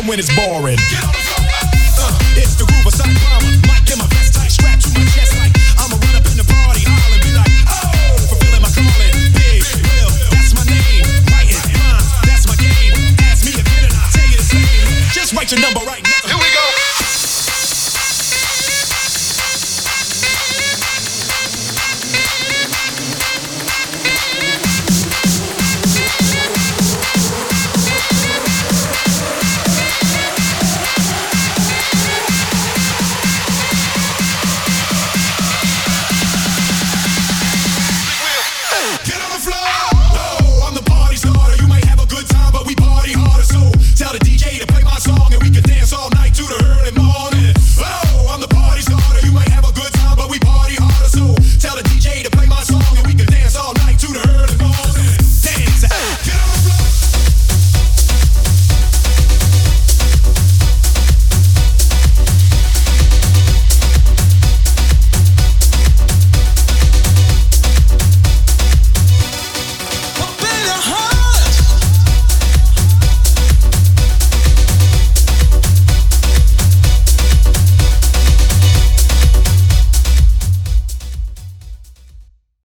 when it's boring. It's the groove of Sonic Bomber. Mic in my vest tight, strapped to my chest like I'ma run up in the party, holler and be like, oh, fulfilling my calling. Big Will, that's my name. Writing rhymes, that's my game. Ask me again and I'll tell you the same. Just write your number right.